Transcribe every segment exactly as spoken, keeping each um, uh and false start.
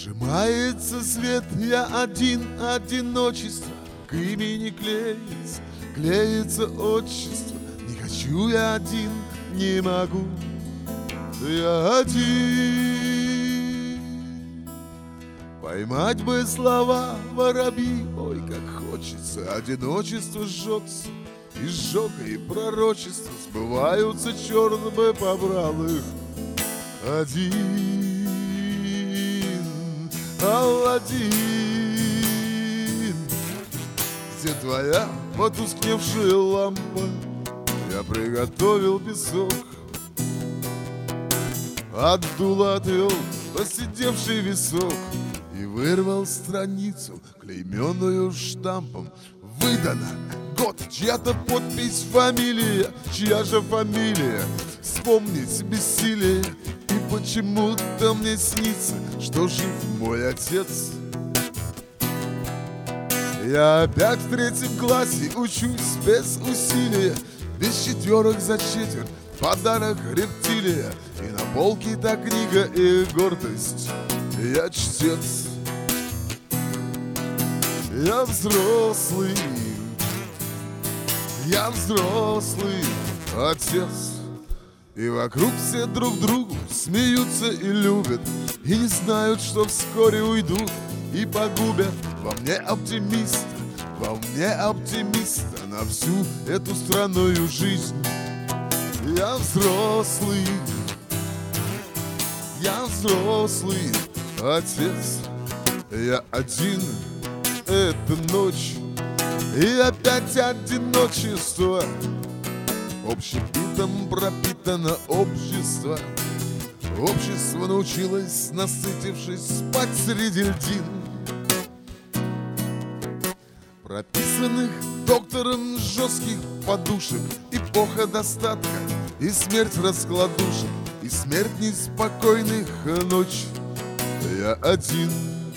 Сжимается свет, я один, одиночество к имени клеится, клеится отчество. Не хочу я один, не могу, я один. Поймать бы слова воробьи, ой, как хочется. Одиночество жжется, и сжог, и пророчества сбываются, черт бы побрал их. Один, Аладдин, где твоя потускневшая лампа? Я приготовил песок, отдул, отвел посидевший висок и вырвал страницу, клейменную штампом. Выдано год, чья-то подпись, фамилия, чья же фамилия? Вспомнить бессилие. И почему-то мне снится, что жив мой отец. Я опять в третьем классе учусь без усилия, без четверок за четверть, подарок рептилия. И на полке та книга и гордость, я чтец. Я взрослый, я взрослый отец. И вокруг все друг другу смеются и любят, и не знают, что вскоре уйдут и погубят. Во мне оптимист, во мне оптимиста на всю эту странную жизнь. Я взрослый, я взрослый отец. Я один, это ночь, и опять одиночество. Общепитом пропитано общество. Общество научилось, насытившись, спать среди льдин, прописанных доктором жестких подушек. Эпоха достатка и смерть раскладушек, и смерть неспокойных ночь. Я один,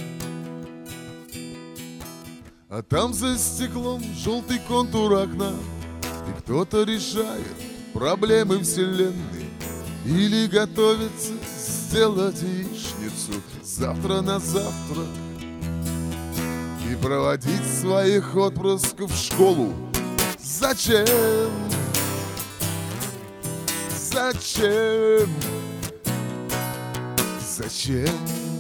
а там за стеклом желтый контур окна. И кто-то решает проблемы вселенной или готовится сделать яичницу завтра на завтра и проводить своих отпрысков в школу. Зачем? Зачем? Зачем?